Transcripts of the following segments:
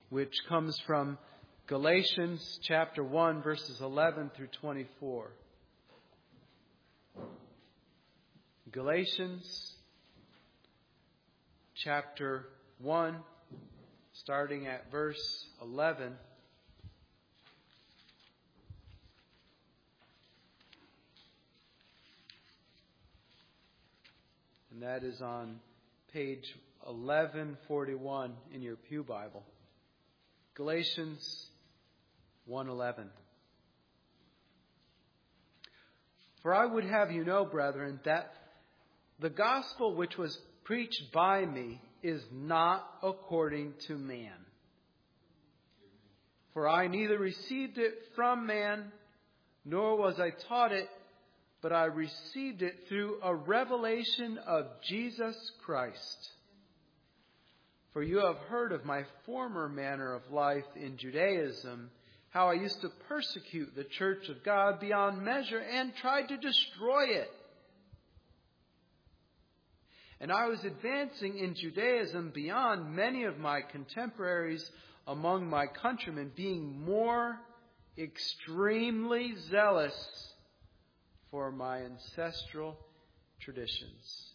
which comes from Galatians chapter 1, verses 11 through 24. Galatians chapter 1, starting at verse 11. And that is on page 1141 in your Pew Bible. Galatians 1:11. For I would have you know, brethren, that the gospel which was preached by me is not according to man. For I neither received it from man, nor was I taught it, but I received it through a revelation of Jesus Christ. For you have heard of my former manner of life in Judaism, how I used to persecute the church of God beyond measure and tried to destroy it. And I was advancing in Judaism beyond many of my contemporaries among my countrymen, being more extremely zealous for my ancestral traditions.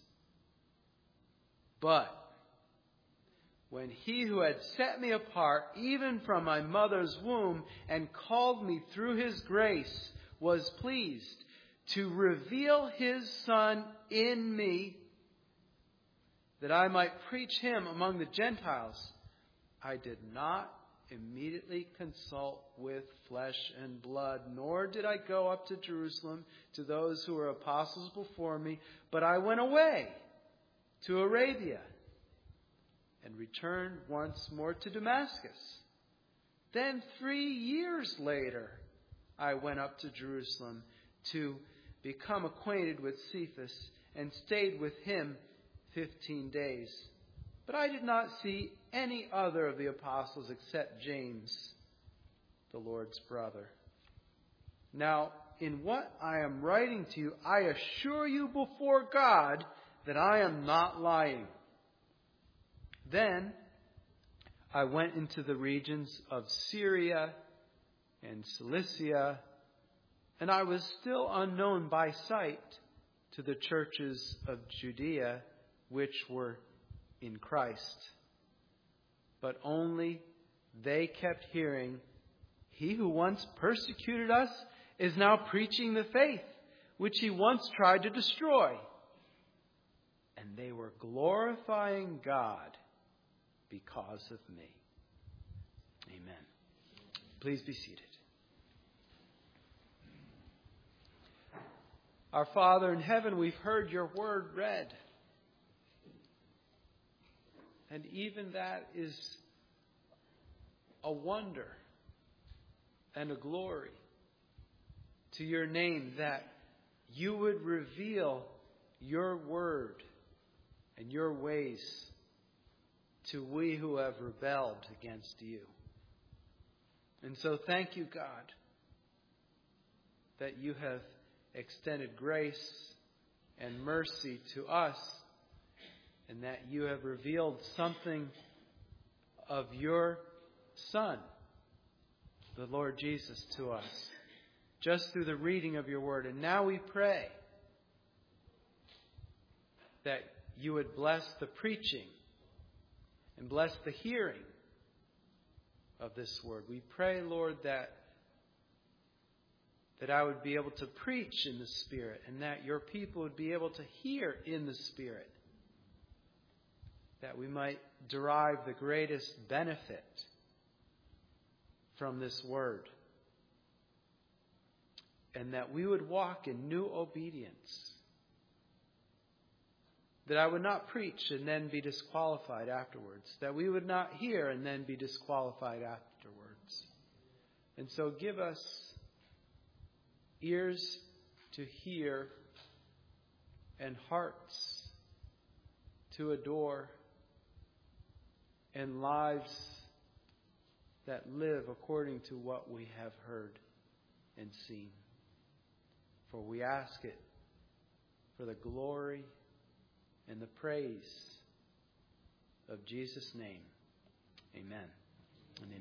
But when he who had set me apart, even from my mother's womb, and called me through his grace, was pleased to reveal his Son in me, that I might preach him among the Gentiles, I did not immediately consult with flesh and blood, nor did I go up to Jerusalem to those who were apostles before me, but I went away to Arabia and returned once more to Damascus. Then 3 years later, I went up to Jerusalem to become acquainted with Cephas and stayed with him 15 days. But I did not see any other of the apostles except James, the Lord's brother. Now, in what I am writing to you, I assure you before God that I am not lying. Then I went into the regions of Syria and Cilicia, and I was still unknown by sight to the churches of Judea, which were in Christ. But only they kept hearing, he who once persecuted us is now preaching the faith which he once tried to destroy. And they were glorifying God because of me. Amen. Please be seated. Our Father in heaven, we've heard your word read. And even that is a wonder and a glory to your name, that you would reveal your word and your ways to we who have rebelled against you. And so thank you, God, that you have extended grace and mercy to us, and that you have revealed something of your Son, the Lord Jesus, to us, just through the reading of your word. And now we pray that you would bless the preaching and bless the hearing of this word. We pray, Lord, that I would be able to preach in the Spirit, and that your people would be able to hear in the Spirit, that we might derive the greatest benefit from this word, and that we would walk in new obedience, that I would not preach and then be disqualified afterwards, that we would not hear and then be disqualified afterwards. And so give us ears to hear and hearts to adore, and lives that live according to what we have heard and seen. For we ask it for the glory and the praise of Jesus' name. Amen and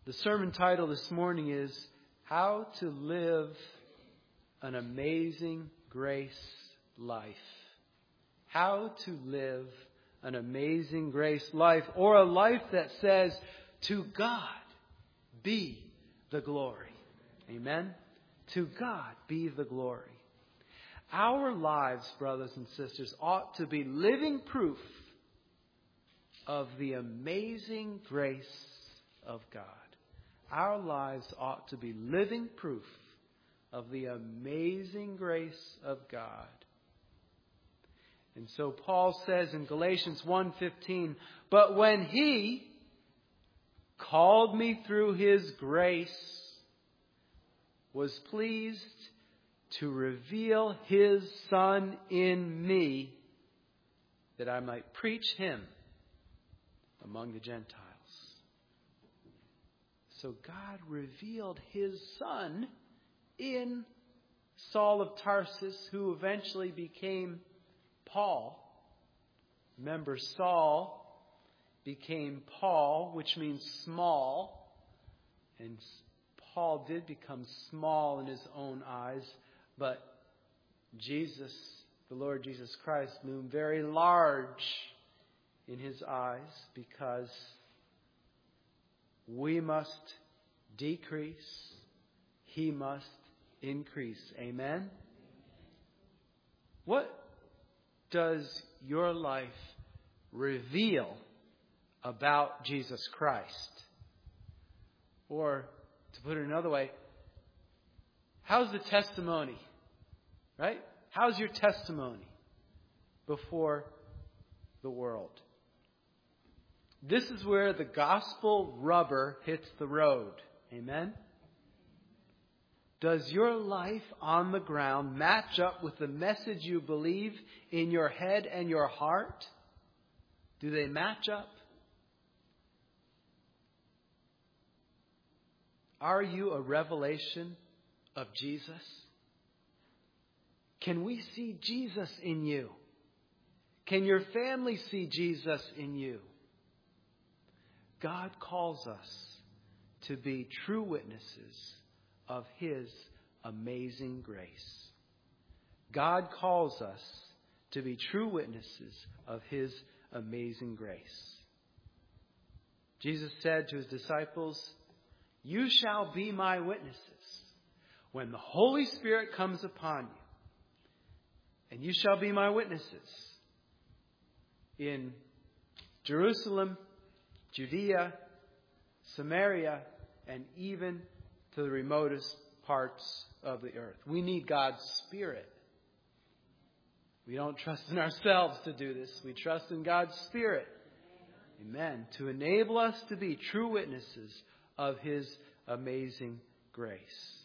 The sermon title this morning is How to Live an Amazing Grace Life. How to live an amazing grace life, or a life that says, to God be the glory. Amen? To God be the glory. Our lives, brothers and sisters, ought to be living proof of the amazing grace of God. Our lives ought to be living proof of the amazing grace of God. And so Paul says in Galatians 1:15, but when He called me through His grace, was pleased to reveal His Son in me, that I might preach Him among the Gentiles. So God revealed His Son in Saul of Tarsus, who eventually became Paul. Remember, Saul became Paul, which means small. And Paul did become small in his own eyes, but Jesus, the Lord Jesus Christ, loomed very large in His eyes, because we must decrease, He must increase. Amen? What does your life reveal about Jesus Christ? Or, to put it another way, how's the testimony? Right? How's your testimony before the world? This is where the gospel rubber hits the road. Amen? Does your life on the ground match up with the message you believe in your head and your heart? Do they match up? Are you a revelation of Jesus? Can we see Jesus in you? Can your family see Jesus in you? God calls us to be true witnesses of His amazing grace. God calls us to be true witnesses of His amazing grace. Jesus said to His disciples, you shall be my witnesses when the Holy Spirit comes upon you. And you shall be my witnesses in Jerusalem, Judea, Samaria, and even to the remotest parts of the earth. We need God's Spirit. We don't trust in ourselves to do this. We trust in God's Spirit. Amen. To enable us to be true witnesses of His amazing grace.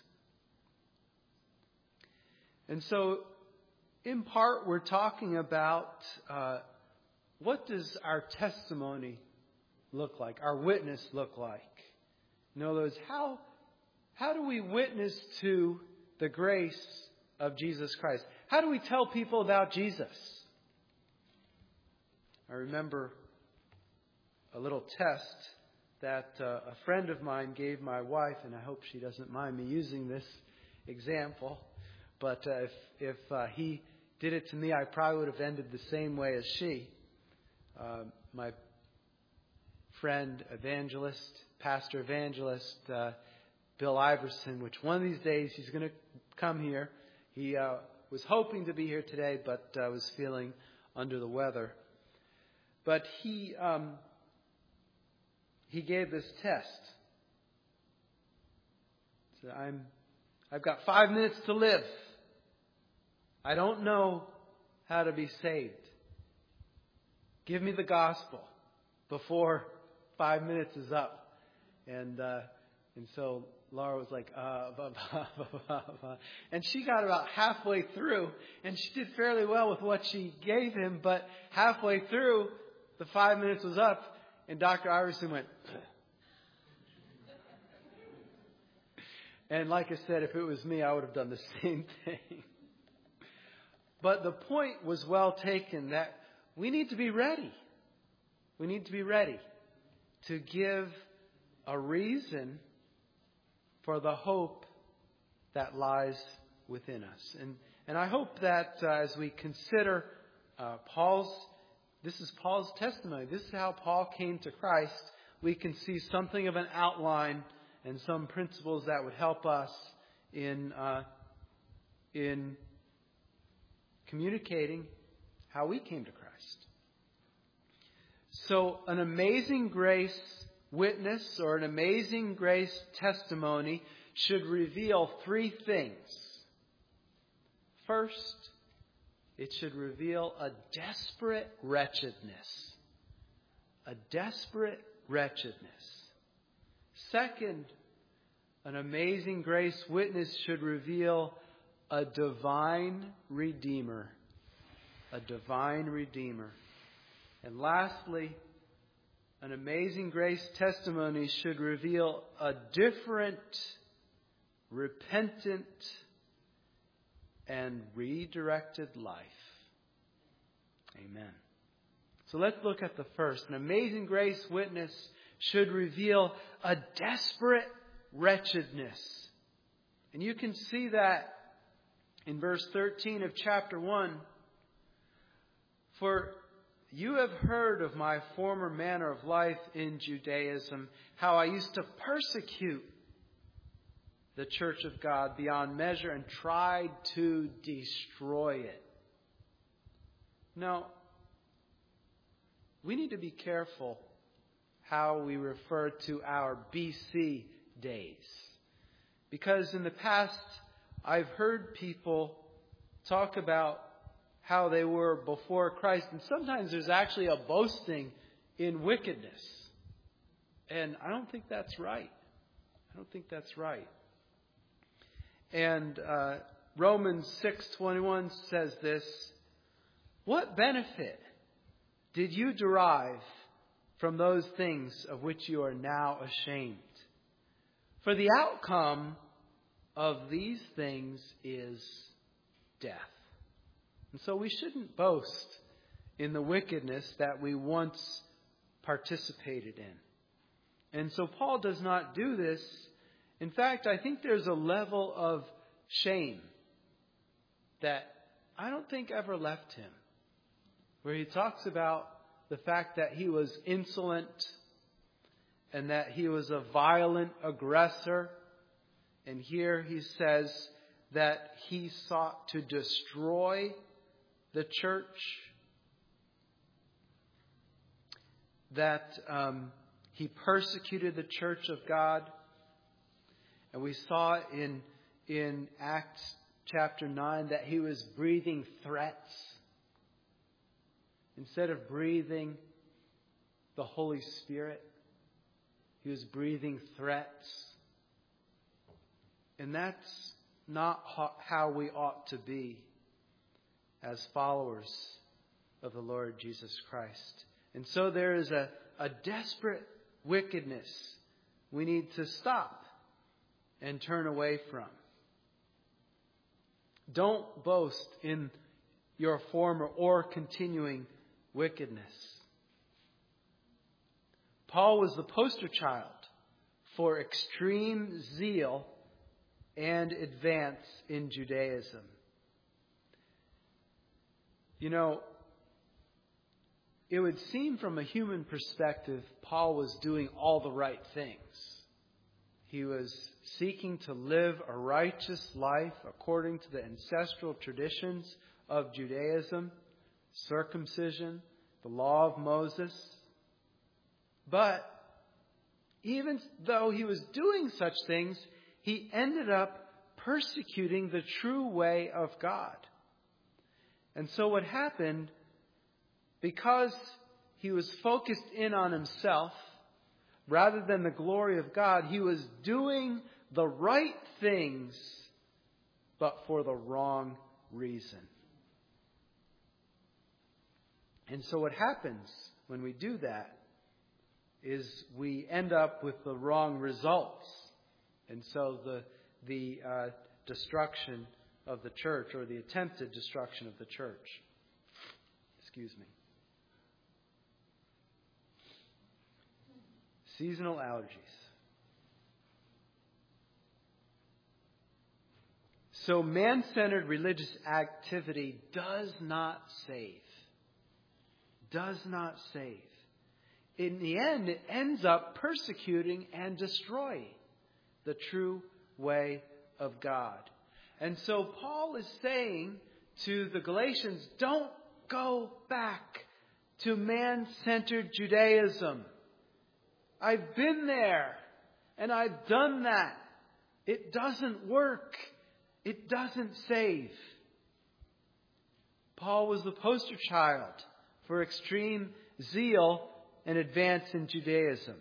And so, in part, we're talking about what does our testimony look like, our witness look like? In other words, how do we witness to the grace of Jesus Christ? How do we tell people about Jesus? I remember a little test that a friend of mine gave my wife, and I hope she doesn't mind me using this example. But if he did it to me, I probably would have ended the same way as she. My friend, pastor evangelist, Bill Iverson, which one of these days he's going to come here. He was hoping to be here today, but was feeling under the weather. But he gave this test. He said, I've got 5 minutes to live. I don't know how to be saved. Give me the gospel before 5 minutes is up. And so Laura was like, and she got about halfway through, and she did fairly well with what she gave him, but halfway through, the 5 minutes was up, and Dr. Iverson went, and like I said, if it was me, I would have done the same thing. But the point was well taken that we need to be ready. We need to be ready to give a reason for the hope that lies within us. And I hope that as we consider this is Paul's testimony. This is how Paul came to Christ. We can see something of an outline and some principles that would help us in communicating how we came to Christ. So an amazing grace witness or an amazing grace testimony should reveal three things. First, it should reveal a desperate wretchedness. A desperate wretchedness. Second, an amazing grace witness should reveal a divine Redeemer. A divine Redeemer. And lastly, an amazing grace testimony should reveal a different, repentant, and redirected life. Amen. So let's look at the first. An amazing grace witness should reveal a desperate wretchedness. And you can see that in verse 13 of chapter 1. For you have heard of my former manner of life in Judaism, how I used to persecute the church of God beyond measure and tried to destroy it. Now, we need to be careful how we refer to our BC days. Because in the past, I've heard people talk about how they were before Christ. And sometimes there's actually a boasting in wickedness. And I don't think that's right. I don't think that's right. And Romans 6:21 says this, what benefit did you derive from those things of which you are now ashamed? For the outcome of these things is death. And so we shouldn't boast in the wickedness that we once participated in. And so Paul does not do this. In fact, I think there's a level of shame that I don't think ever left him, where he talks about the fact that he was insolent and that he was a violent aggressor. And here he says that he sought to destroy the church, that he persecuted the church of God. And we saw in Acts chapter 9 that he was breathing threats. Instead of breathing the Holy Spirit, he was breathing threats. And that's not how we ought to be as followers of the Lord Jesus Christ. And so there is a desperate wickedness we need to stop and turn away from. Don't boast in your former or continuing wickedness. Paul was the poster child for extreme zeal and advance in Judaism. You know, it would seem from a human perspective, Paul was doing all the right things. He was seeking to live a righteous life according to the ancestral traditions of Judaism, circumcision, the law of Moses. But even though he was doing such things, he ended up persecuting the true way of God. And so what happened, because he was focused in on himself rather than the glory of God, he was doing the right things, but for the wrong reason. And so what happens when we do that is we end up with the wrong results. And so the destruction of the church, or the attempted destruction of the church. Excuse me. Seasonal allergies. So man-centered religious activity does not save. Does not save. In the end, it ends up persecuting and destroying the true way of God. And so Paul is saying to the Galatians, don't go back to man-centered Judaism. I've been there and I've done that. It doesn't work. It doesn't save. Paul was the poster child for extreme zeal and advance in Judaism.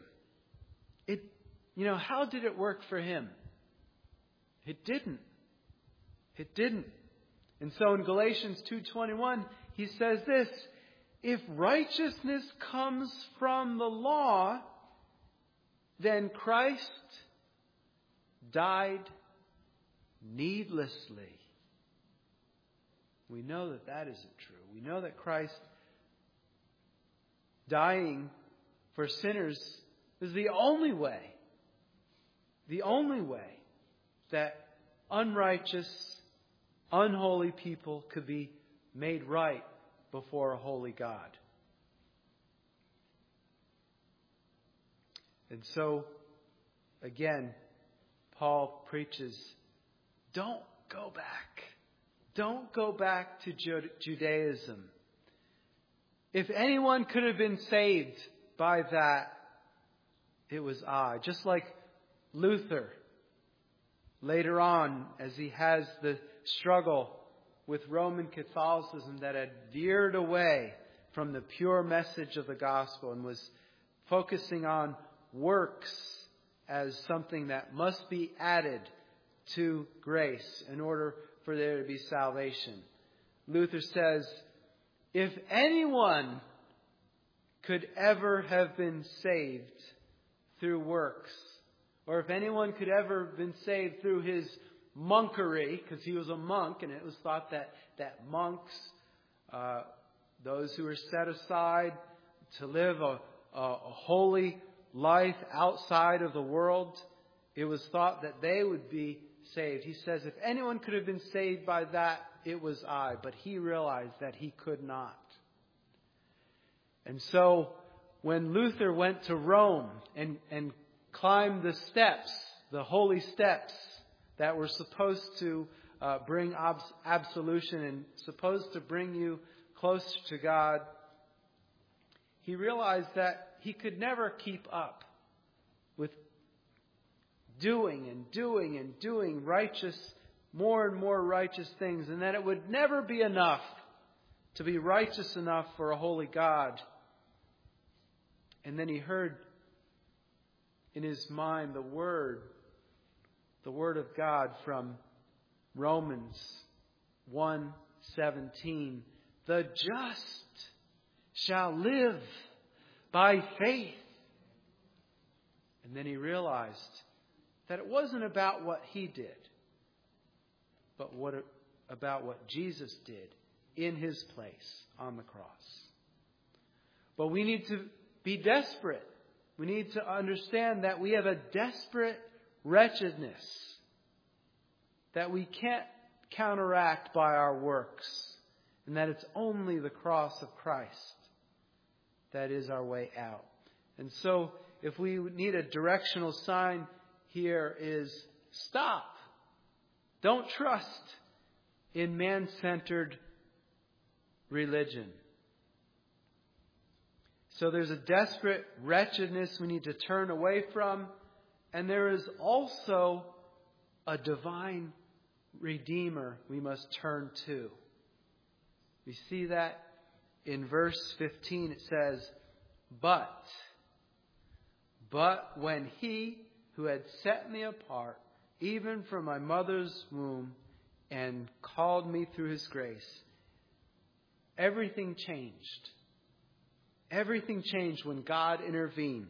How did it work for him? It didn't. It didn't. And so in Galatians 2:21, he says this, if righteousness comes from the law, then Christ died needlessly. We know that that isn't true. We know that Christ dying for sinners is the only way that unrighteous, unholy people could be made right before a holy God. And so, again, Paul preaches, don't go back. Don't go back to Judaism. If anyone could have been saved by that, it was I. Just like Luther, later on, as he has the struggle with Roman Catholicism that had veered away from the pure message of the gospel and was focusing on works as something that must be added to grace in order for there to be salvation. Luther says, if anyone could ever have been saved through works, or if anyone could ever have been saved through his monkery, because he was a monk, and it was thought that monks, those who were set aside to live a holy life outside of the world, it was thought that they would be saved. He says, if anyone could have been saved by that, it was I. But he realized that he could not. And so when Luther went to Rome and climbed the steps, the holy steps that were supposed to bring absolution and supposed to bring you closer to God, he realized that he could never keep up with doing righteous, more and more righteous things, and that it would never be enough to be righteous enough for a holy God. And then he heard in his mind the word of God from Romans 1:17. The just shall live by faith. And then he realized that it wasn't about what he did, but about what Jesus did in his place on the cross. But we need to be desperate. We need to understand that we have a desperate wretchedness that we can't counteract by our works, and that it's only the cross of Christ that is our way out. And so if we need a directional sign here is stop. Don't trust in man-centered religion. So there's a desperate wretchedness we need to turn away from. And there is also a divine Redeemer we must turn to. We see that in verse 15. It says, But when he who had set me apart, even from my mother's womb, and called me through his grace, everything changed. Everything changed when God intervened.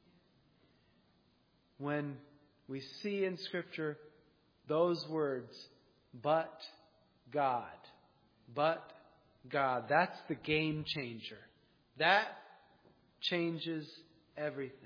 When we see in Scripture those words, but God, that's the game changer. That changes everything.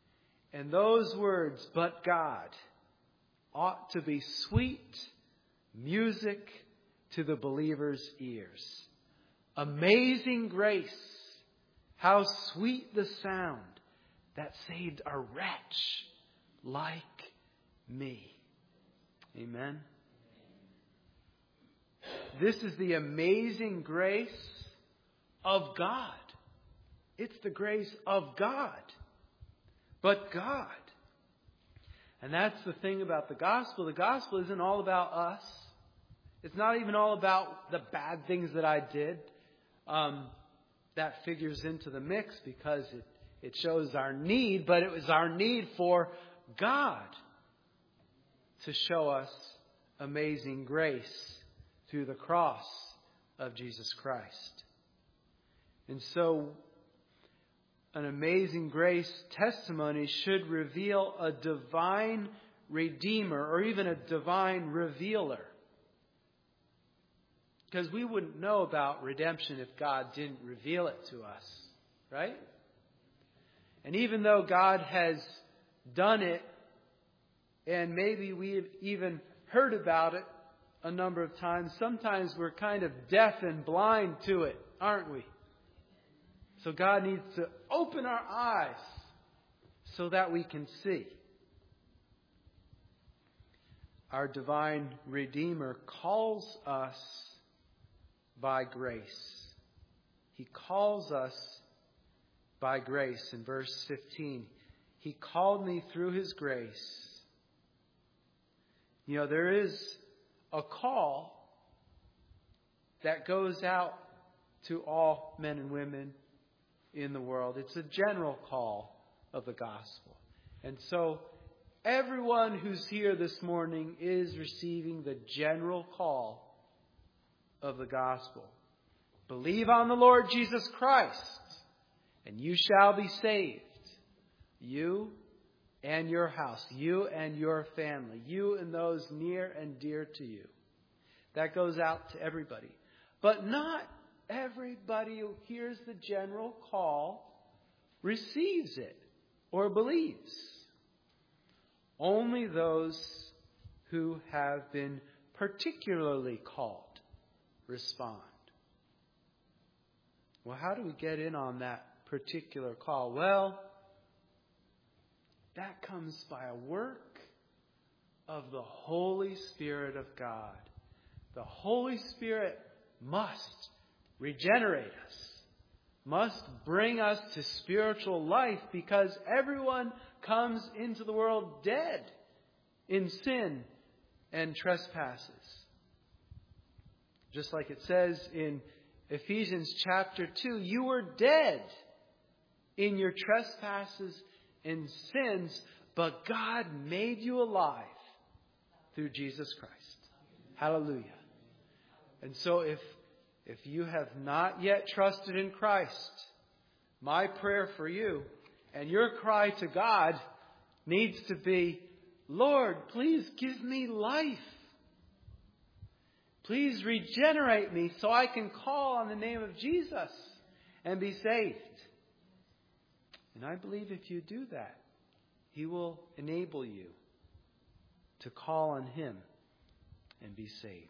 And those words, but God, ought to be sweet music to the believer's ears. Amazing grace, how sweet the sound that saved a wretch like me. Amen. This is the amazing grace of God. It's the grace of God. But God. And that's the thing about the gospel. The gospel isn't all about us. It's not even all about the bad things that I did. That figures into the mix because it shows our need, but it was our need for God to show us amazing grace through the cross of Jesus Christ. And so, an amazing grace testimony should reveal a divine redeemer or even a divine revealer. Because we wouldn't know about redemption if God didn't reveal it to us, right? And even though God has done it, and maybe we've even heard about it a number of times, sometimes we're kind of deaf and blind to it, aren't we? So God needs to open our eyes so that we can see. Our divine Redeemer calls us by grace. He calls us by grace. In verse 15, He called me through His grace. You know, there is a call that goes out to all men and women in the world. It's a general call of the gospel. And so everyone who's here this morning is receiving the general call of the gospel. Believe on the Lord Jesus Christ, and you shall be saved. You and your house, you and your family, you and those near and dear to you. That goes out to everybody. But not everybody who hears the general call receives it or believes. Only those who have been particularly called respond. Well, how do we get in on that particular call? Well, that comes by a work of the Holy Spirit of God. The Holy Spirit must regenerate us, must bring us to spiritual life, because everyone comes into the world dead in sin and trespasses. Just like it says in Ephesians chapter 2, you were dead in your trespasses and sins, but God made you alive through Jesus Christ. Hallelujah. And so if you have not yet trusted in Christ, my prayer for you and your cry to God needs to be, Lord, please give me life. Please regenerate me so I can call on the name of Jesus and be saved. And I believe if you do that, He will enable you to call on Him and be saved.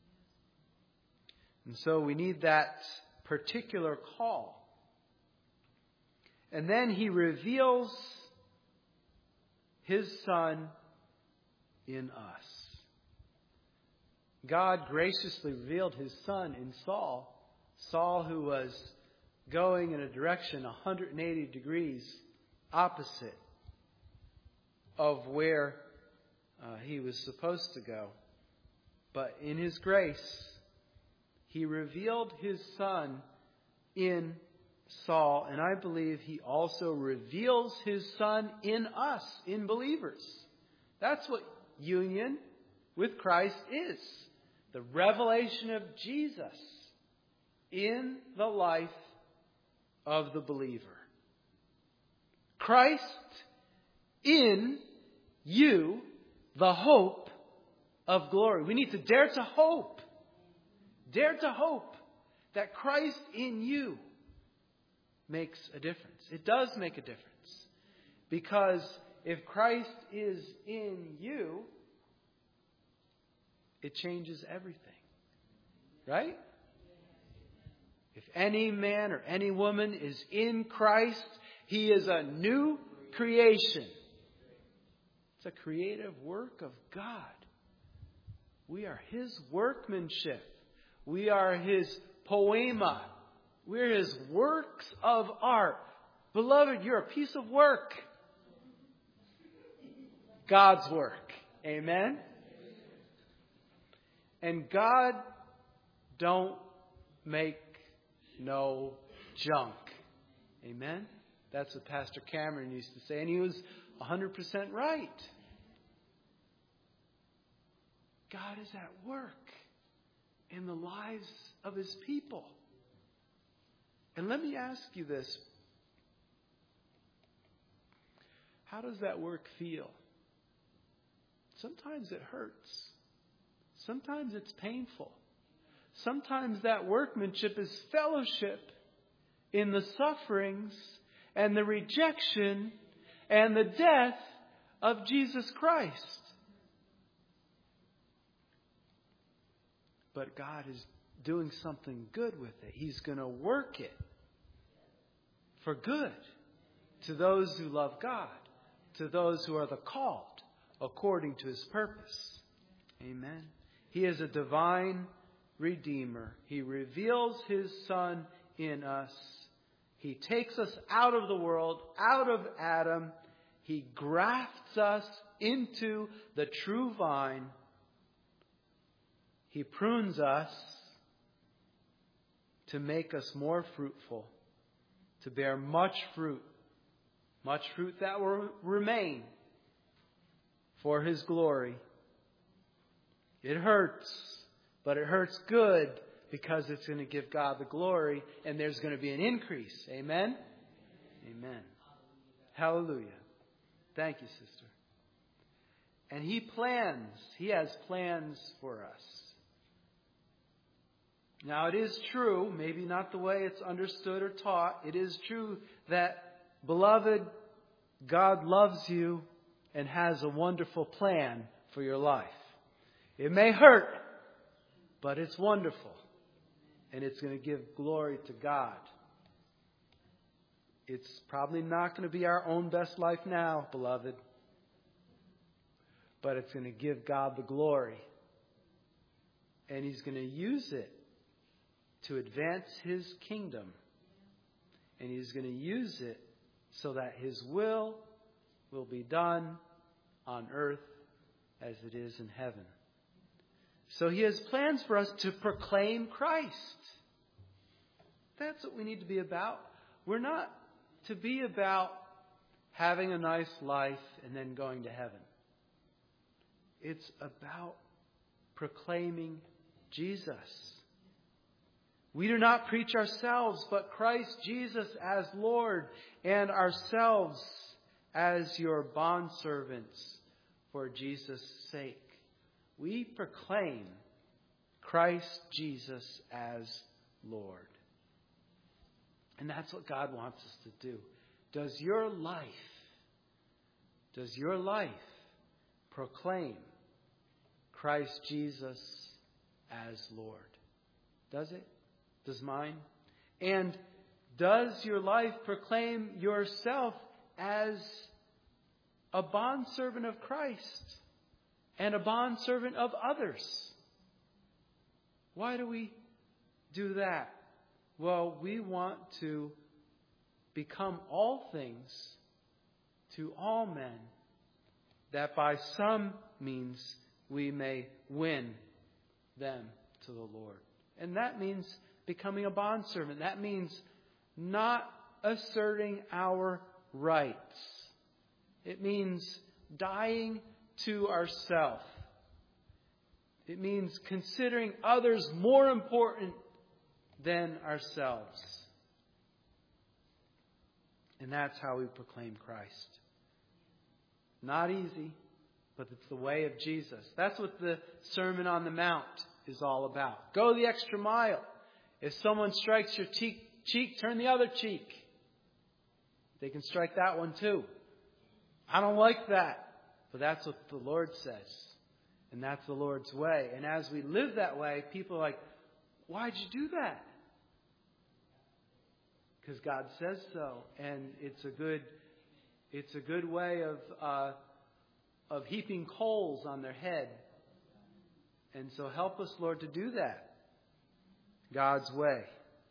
And so we need that particular call. And then He reveals His Son in us. God graciously revealed His Son in Saul. Saul, who was going in a direction 180 degrees opposite of where he was supposed to go. But in His grace, He revealed His Son in Saul. And I believe He also reveals His Son in us, in believers. That's what union with Christ is. The revelation of Jesus in the life of the believer. Christ in you, the hope of glory. We need to dare to hope. Dare to hope that Christ in you makes a difference. It does make a difference. Because if Christ is in you, it changes everything. Right? If any man or any woman is in Christ, he is a new creation. It's a creative work of God. We are His workmanship. We are His poema. We're His works of art. Beloved, you're a piece of work. God's work. Amen? And God don't make no junk. Amen? That's what Pastor Cameron used to say. And he was 100% right. God is at work in the lives of His people. And let me ask you this. How does that work feel? Sometimes it hurts. Sometimes it's painful. Sometimes that workmanship is fellowship in the sufferings and the rejection and the death of Jesus Christ. But God is doing something good with it. He's going to work it for good to those who love God, to those who are the called according to His purpose. Amen. He is a divine Redeemer. He reveals His Son in us. He takes us out of the world, out of Adam. He grafts us into the true vine. He prunes us to make us more fruitful, to bear much fruit that will remain for His glory. It hurts, but it hurts good because it's going to give God the glory and there's going to be an increase. Amen? Amen. Hallelujah. Thank you, sister. And He has plans for us. Now, it is true, maybe not the way it's understood or taught, it is true that, beloved, God loves you and has a wonderful plan for your life. It may hurt, but it's wonderful. And it's going to give glory to God. It's probably not going to be our own best life now, beloved. But it's going to give God the glory. And He's going to use it to advance His kingdom. And He's going to use it so that His will be done on earth as it is in heaven. So He has plans for us to proclaim Christ. That's what we need to be about. We're not to be about having a nice life and then going to heaven. It's about proclaiming Jesus. We do not preach ourselves, but Christ Jesus as Lord, and ourselves as your bondservants for Jesus' sake. We proclaim Christ Jesus as Lord. And that's what God wants us to do. Does your life proclaim Christ Jesus as Lord? Does it? Does mine? And does your life proclaim yourself as a bondservant of Christ and a bondservant of others? Why do we do that? Well, we want to become all things to all men, that by some means we may win them to the Lord. And that means becoming a bondservant. That means not asserting our rights. It means dying to ourselves. It means considering others more important than ourselves. And that's how we proclaim Christ. Not easy, but it's the way of Jesus. That's what the Sermon on the Mount is all about. Go the extra mile. If someone strikes your cheek, turn the other cheek. They can strike that one too. I don't like that. But that's what the Lord says. And that's the Lord's way. And as we live that way, people are like, why'd you do that? Because God says so. And it's a good way of heaping coals on their head. And so help us, Lord, to do that God's way.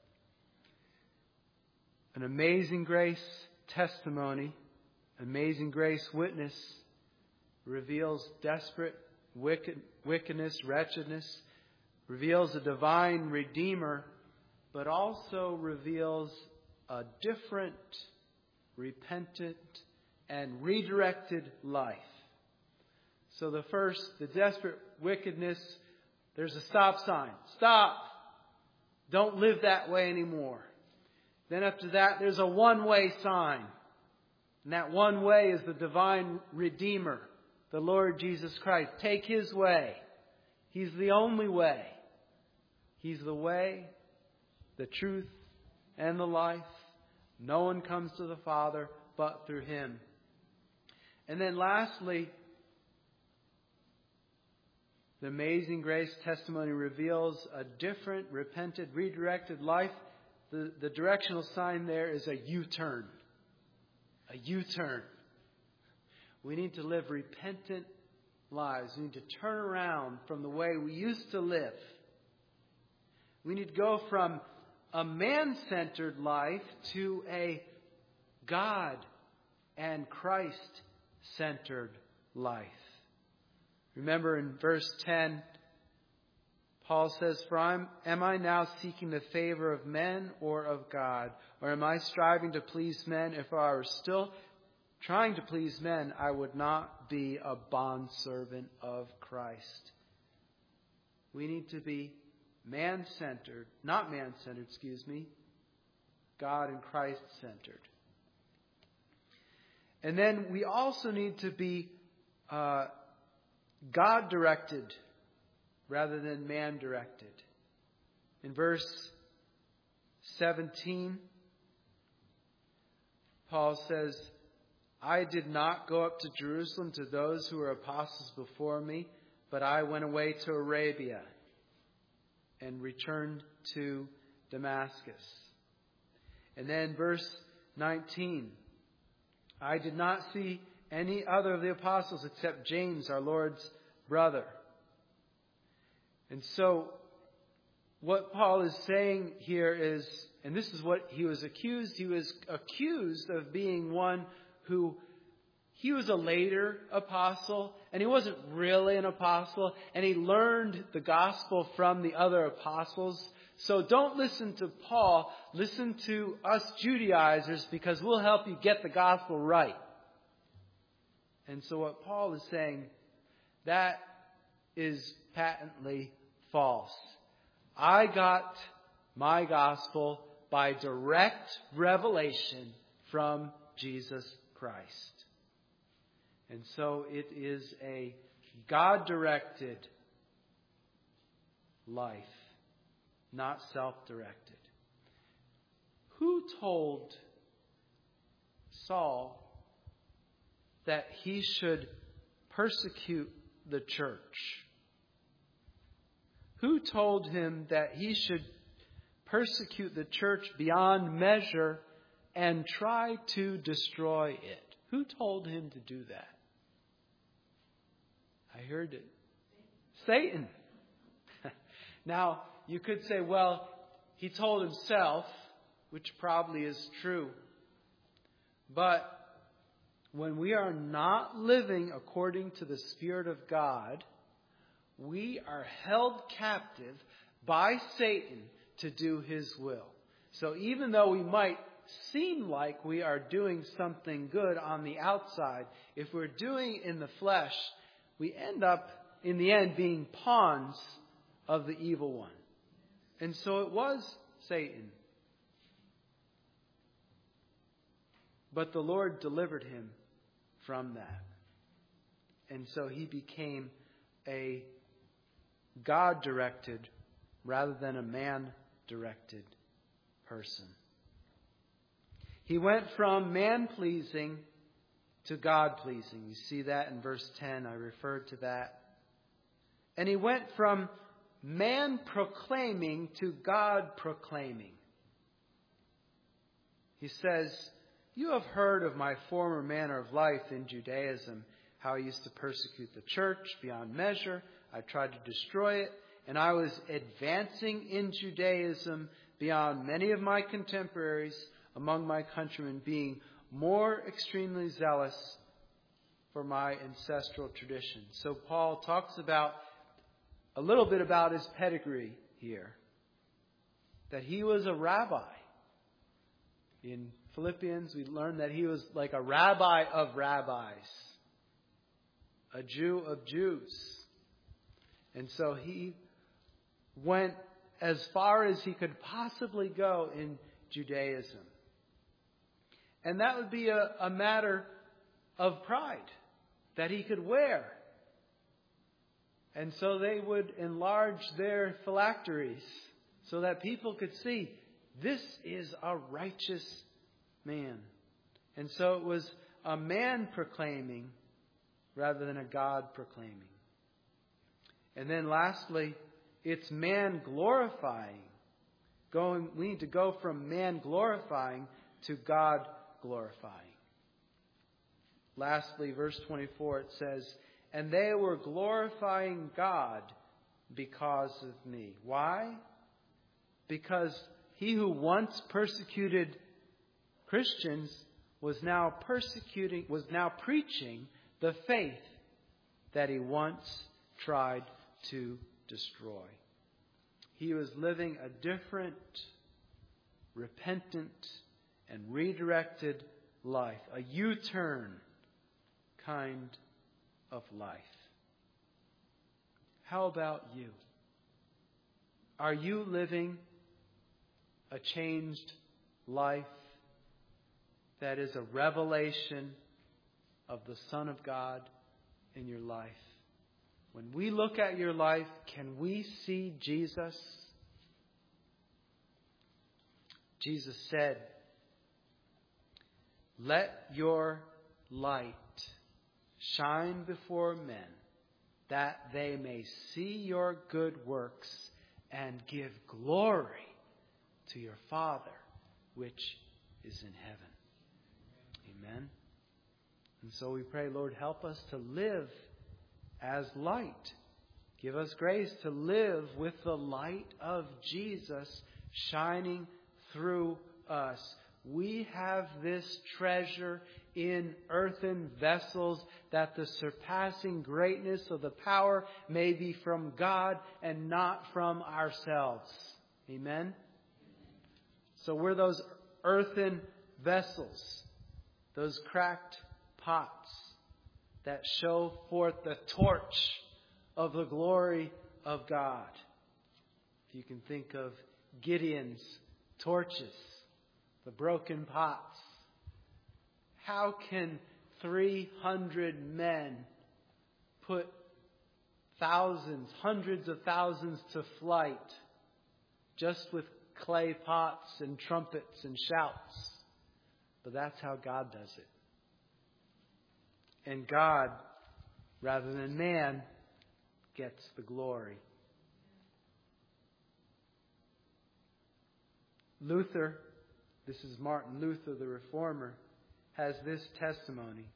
An amazing grace testimony, amazing grace witness reveals desperate wickedness, wretchedness, reveals a divine Redeemer, but also reveals a different, repentant, and redirected life. So the desperate wickedness, there's a stop sign. Stop! Don't live that way anymore. Then after that, there's a one-way sign. And that one way is the divine Redeemer, the Lord Jesus Christ. Take His way. He's the only way. He's the way, the truth, and the life. No one comes to the Father but through Him. And then lastly, the amazing grace testimony reveals a different, repented, redirected life. The directional sign there is a U-turn. A U-turn. We need to live repentant lives. We need to turn around from the way we used to live. We need to go from a man-centered life to a God and Christ-centered life. Remember in verse 10, Paul says, "For am I now seeking the favor of men or of God? Or am I striving to please men? If I were still trying to please men, I would not be a bondservant of Christ." We need to be God and Christ-centered. And then we also need to be God-directed rather than man-directed. In verse 17, Paul says, "I did not go up to Jerusalem to those who were apostles before me, but I went away to Arabia and returned to Damascus." And then verse 19, "I did not see any other of the apostles except James, our Lord's brother." And so what Paul is saying here is, and this is what he was accused of being one who, he was a later apostle, and he wasn't really an apostle, and he learned the gospel from the other apostles. So don't listen to Paul, listen to us Judaizers, because we'll help you get the gospel right. And so what Paul is saying, that is patently false. I got my gospel by direct revelation from Jesus Christ. And so it is a God-directed life, not self-directed. Who told Saul that he should persecute the church? Who told him that he should persecute the church beyond measure and try to destroy it? Who told him to do that? I heard it. Satan. Now, you could say, well, he told himself, which probably is true. But when we are not living according to the Spirit of God, we are held captive by Satan to do his will. So even though we might seem like we are doing something good on the outside, if we're doing in the flesh, we end up, in the end, being pawns of the evil one. And so it was Satan. But the Lord delivered him from that. And so he became a God-directed rather than a man-directed person. He went from man-pleasing to God-pleasing. You see that in verse 10. I referred to that. And he went from man proclaiming to God proclaiming. He says, "You have heard of my former manner of life in Judaism, how I used to persecute the church beyond measure. I tried to destroy it, and I was advancing in Judaism beyond many of my contemporaries among my countrymen, being more extremely zealous for my ancestral tradition." So Paul talks about a little bit about his pedigree here. That he was a rabbi. In Philippians, we learn that he was like a rabbi of rabbis. A Jew of Jews. And so he went as far as he could possibly go in Judaism. And that would be a matter of pride that he could wear. And so they would enlarge their phylacteries so that people could see, this is a righteous man. And so it was a man proclaiming rather than a God proclaiming. And then lastly, it's man glorifying. We need to go from man glorifying to God glorifying. Lastly, verse 24, it says, "And they were glorifying God because of me." Why? Because he who once persecuted Christians was now preaching the faith that he once tried to destroy. He was living a different, repentant, and redirected life, a U-turn kind of life. How about you? Are you living a changed life that is a revelation of the Son of God in your life? When we look at your life, can we see Jesus? Jesus said, "Let your light shine before men, that they may see your good works and give glory to your Father, which is in heaven." Amen. And so we pray, Lord, help us to live as light. Give us grace to live with the light of Jesus shining through us. We have this treasure in earthen vessels, that the surpassing greatness of the power may be from God and not from ourselves. Amen? So we're those earthen vessels, those cracked pots that show forth the torch of the glory of God. If you can think of Gideon's torches, the broken pots. How can 300 men put thousands, hundreds of thousands to flight just with clay pots and trumpets and shouts? But that's how God does it. And God, rather than man, gets the glory. Luther, this is Martin Luther, the Reformer, has this testimony.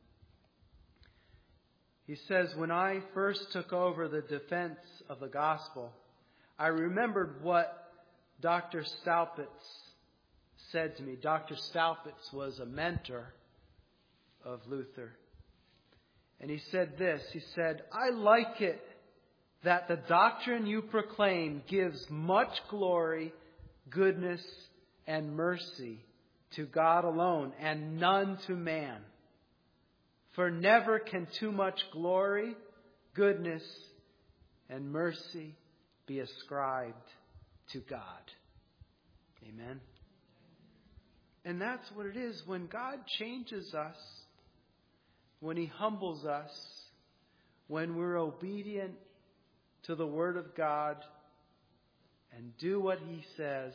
He says, "When I first took over the defense of the gospel, I remembered what Dr. Staupitz said to me." Dr. Staupitz was a mentor of Luther. And he said this, he said, "I like it that the doctrine you proclaim gives much glory, goodness, and mercy to God alone, and none to man. For never can too much glory, goodness, and mercy be ascribed to God." Amen. And that's what it is. When God changes us, when He humbles us, when we're obedient to the Word of God and do what He says,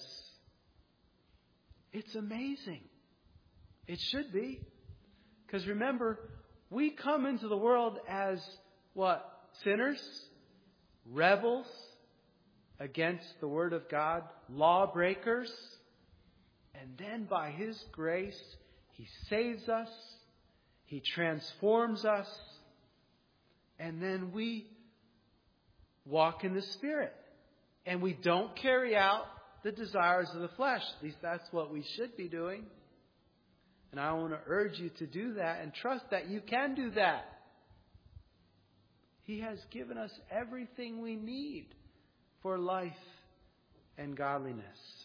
it's amazing. It should be. Because remember, we come into the world as what? Sinners? rebels against the Word of God, lawbreakers. And then by His grace, He saves us. He transforms us. And then we walk in the Spirit. And we don't carry out the desires of the flesh. At least that's what we should be doing. And I want to urge you to do that and trust that you can do that. He has given us everything we need for life and godliness.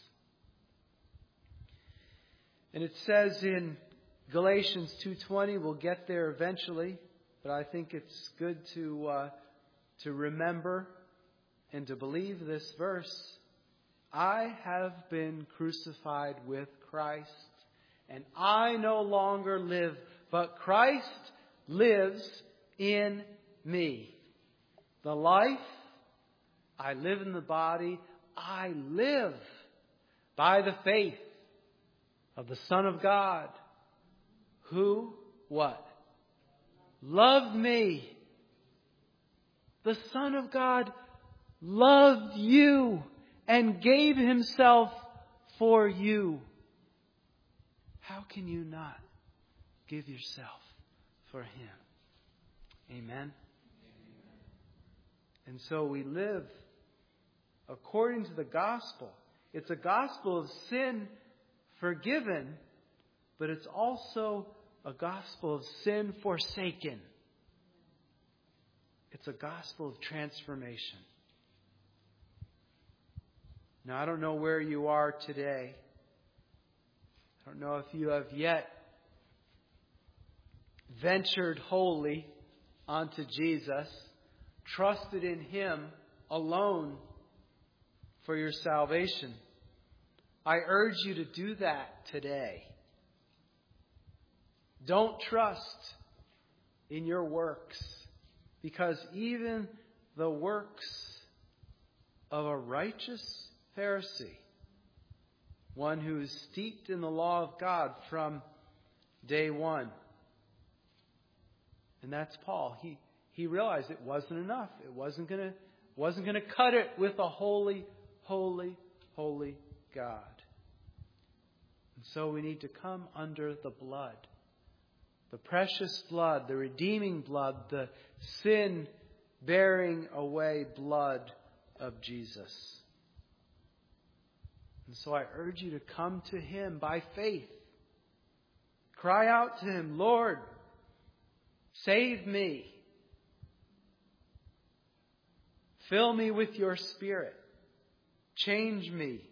And it says in Galatians 2:20, we'll get there eventually, but I think it's good to remember and to believe this verse. I have been crucified with Christ, and I no longer live, but Christ lives in me. The life I live in the body, I live by the faith of the Son of God, who, what? Loved me. The Son of God loved you and gave Himself for you. How can you not give yourself for Him? Amen. And so we live according to the gospel. It's a gospel of sin forgiven, but it's also a gospel of sin forsaken. It's a gospel of transformation. Now, I don't know where you are today. I don't know if you have yet ventured wholly onto Jesus, trusted in Him alone for your salvation. I urge you to do that today. Don't trust in your works, because even the works of a righteous Pharisee, one who is steeped in the law of God from day one, and that's Paul. He realized it wasn't enough. It wasn't going to cut it with a holy, holy, holy God. And so we need to come under the blood, the precious blood, the redeeming blood, the sin-bearing away blood of Jesus. And so I urge you to come to Him by faith. Cry out to Him, Lord, save me. Fill me with your Spirit. Change me.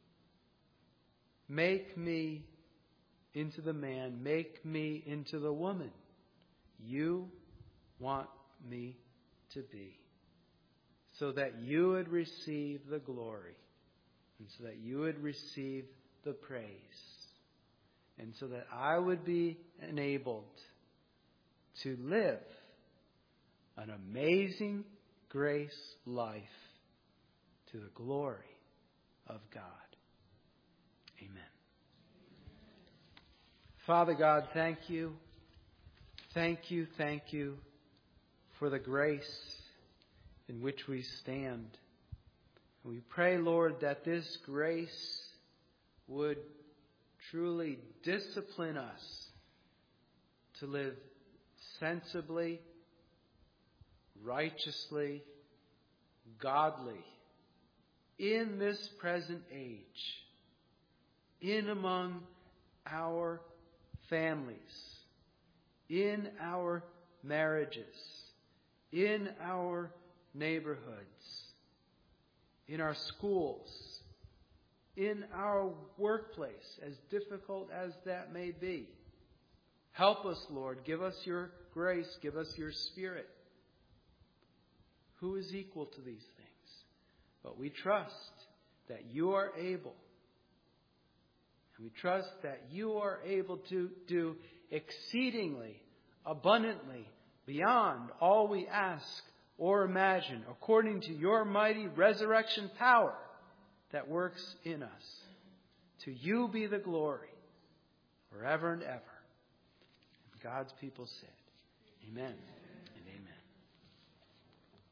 Make me into the man. Make me into the woman you want me to be, so that you would receive the glory, and so that you would receive the praise, and so that I would be enabled to live an amazing grace life to the glory of God. Amen. Father God, thank you. Thank you, thank you for the grace in which we stand. And we pray, Lord, that this grace would truly discipline us to live sensibly, righteously, godly in this present age, in among our families, in our marriages, in our neighborhoods, in our schools, in our workplace, as difficult as that may be. Help us, Lord. Give us your grace. Give us your Spirit. Who is equal to these things? But we trust that you are able. And we trust that you are able to do exceedingly, abundantly, beyond all we ask or imagine, according to your mighty resurrection power that works in us. To you be the glory forever and ever. And God's people said, Amen.